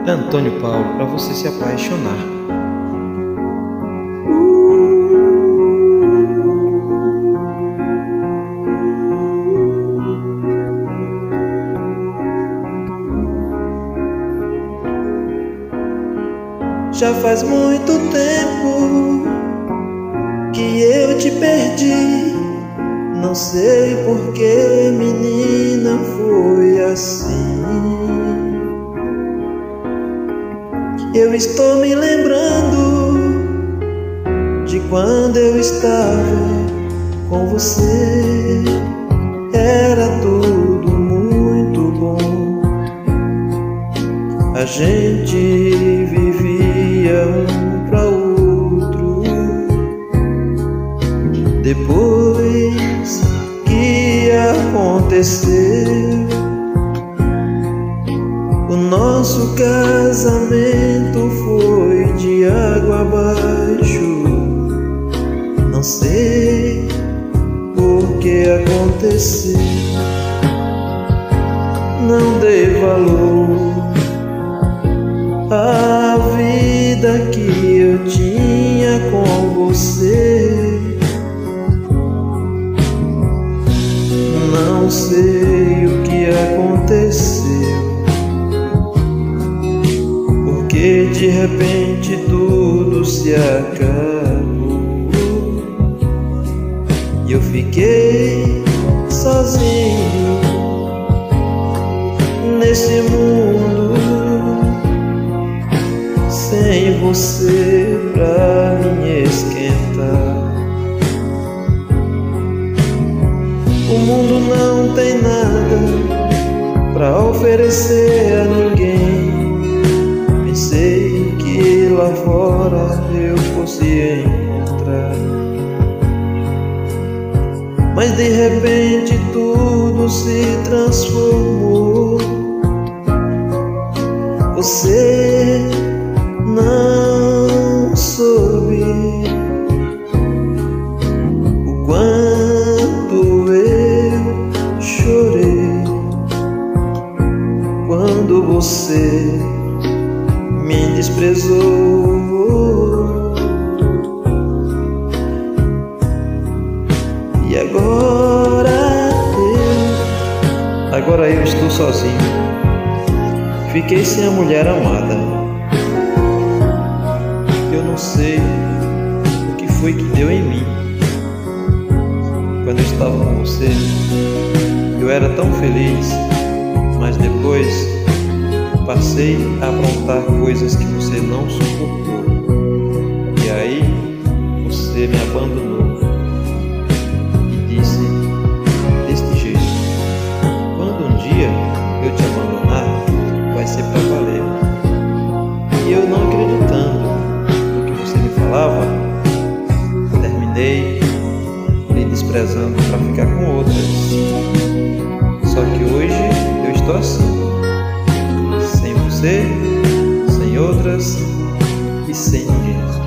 Antônio Paulo, para você se apaixonar. Já faz muito tempo que eu te perdi. Não sei por que, menina, foi assim. Eu estou me lembrando de quando eu estava com você. Era tudo muito bom. A gente vivia um para outro. Depois que aconteceu o nosso casamento, foi de água abaixo. Não sei por que aconteceu. Não dei valor à vida que eu tinha com você. Não sei o que aconteceu, porque de repente tudo se acabou e eu fiquei sozinho nesse mundo, sem você pra me esquentar. O mundo não tem nada pra oferecer a ninguém. Pensei que lá fora eu fosse encontrar, mas de repente tudo se transformou. Você não soube o quanto eu chorei quando você me desprezou. E agora eu estou sozinho. Fiquei sem a mulher amada. Eu não sei o que foi que deu em mim. Quando eu estava com você, eu era tão feliz, mas depois passei a aprontar coisas que você não suportou. E aí você me abandonou e disse deste jeito: quando um dia eu te abandonar, vai ser pra valer. E eu, não acreditando no que você me falava, terminei lhe desprezando pra ficar com outras. Só que hoje eu estou assim, sem você, sem outras e sem ninguém.